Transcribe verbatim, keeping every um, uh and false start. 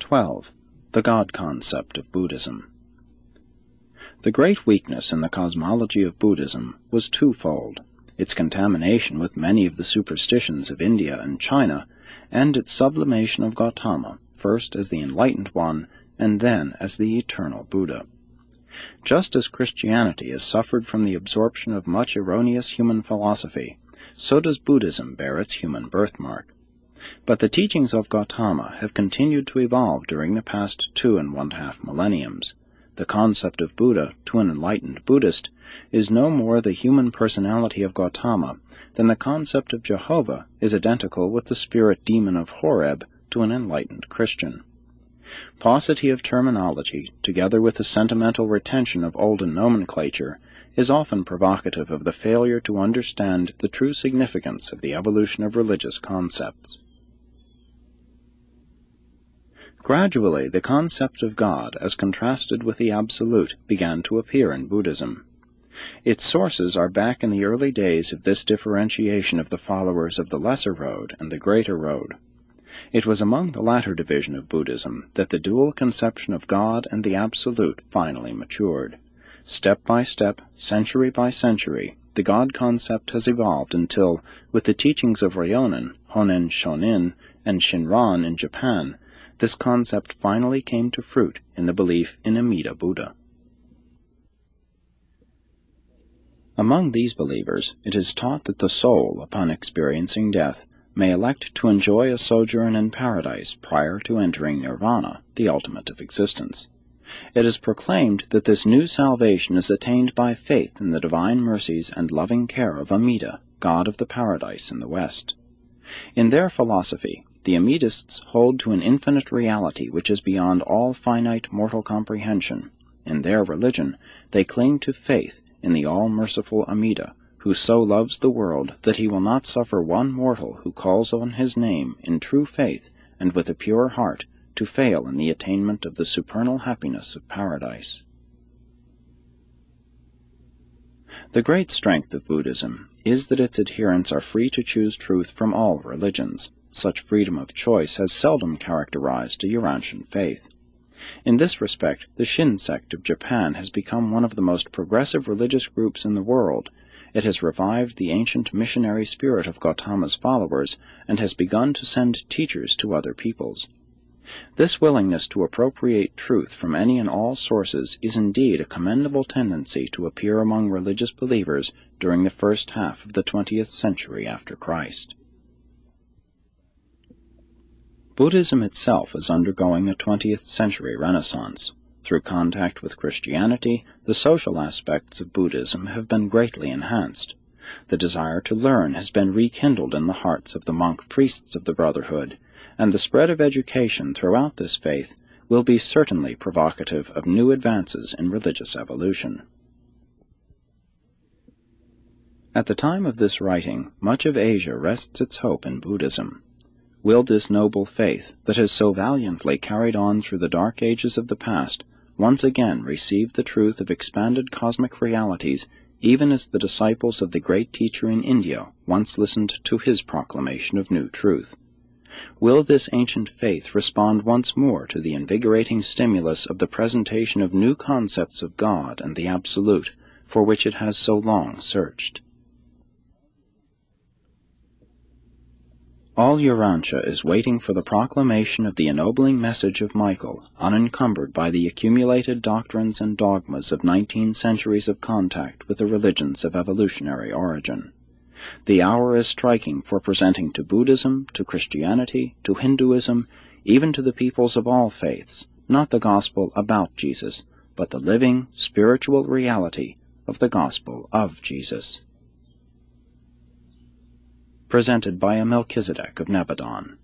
twelve. The God Concept of Buddhism. The great weakness in the cosmology of Buddhism was twofold: its contamination with many of the superstitions of India and China, and its sublimation of Gautama, first as the enlightened one, and then as the eternal Buddha. Just as Christianity has suffered from the absorption of much erroneous human philosophy, so does Buddhism bear its human birthmark. But the teachings of Gautama have continued to evolve during the past two and one-half millenniums. The concept of Buddha, to an enlightened Buddhist, is no more the human personality of Gautama than the concept of Jehovah is identical with the spirit demon of Horeb to an enlightened Christian. Paucity of terminology, together with the sentimental retention of olden nomenclature, is often provocative of the failure to understand the true significance of the evolution of religious concepts. Gradually, the concept of God, as contrasted with the Absolute, began to appear in Buddhism. Its sources are back in the early days of this differentiation of the followers of the Lesser Road and the Greater Road. It was among the latter division of Buddhism that the dual conception of God and the Absolute finally matured. Step by step, century by century, the God concept has evolved until, with the teachings of Ryonin, Honen Shonin, and Shinran in Japan, this concept finally came to fruit in the belief in Amida Buddha. Among these believers, it is taught that the soul, upon experiencing death, may elect to enjoy a sojourn in paradise prior to entering nirvana, the ultimate of existence. It is proclaimed that this new salvation is attained by faith in the divine mercies and loving care of Amida, god of the paradise in the West. In their philosophy, the Amidists hold to an infinite reality which is beyond all finite mortal comprehension. In their religion, they cling to faith in the all-merciful Amida, who so loves the world that he will not suffer one mortal who calls on his name in true faith and with a pure heart to fail in the attainment of the supernal happiness of paradise. The great strength of Buddhism is that its adherents are free to choose truth from all religions. Such freedom of choice has seldom characterized a Urantian faith. In this respect, the Shin sect of Japan has become one of the most progressive religious groups in the world. It has revived the ancient missionary spirit of Gautama's followers and has begun to send teachers to other peoples. This willingness to appropriate truth from any and all sources is indeed a commendable tendency to appear among religious believers during the first half of the twentieth century after Christ. Buddhism itself is undergoing a twentieth century renaissance. Through contact with Christianity, the social aspects of Buddhism have been greatly enhanced. The desire to learn has been rekindled in the hearts of the monk priests of the Brotherhood, and the spread of education throughout this faith will be certainly provocative of new advances in religious evolution. At the time of this writing, much of Asia rests its hope in Buddhism. Will this noble faith, that has so valiantly carried on through the dark ages of the past, once again receive the truth of expanded cosmic realities, even as the disciples of the great teacher in India once listened to his proclamation of new truth? Will this ancient faith respond once more to the invigorating stimulus of the presentation of new concepts of God and the Absolute, for which it has so long searched? All Urantia is waiting for the proclamation of the ennobling message of Michael, unencumbered by the accumulated doctrines and dogmas of nineteen centuries of contact with the religions of evolutionary origin. The hour is striking for presenting to Buddhism, to Christianity, to Hinduism, even to the peoples of all faiths, not the gospel about Jesus, but the living, spiritual reality of the gospel of Jesus. Presented by a Melchizedek of Nebadon.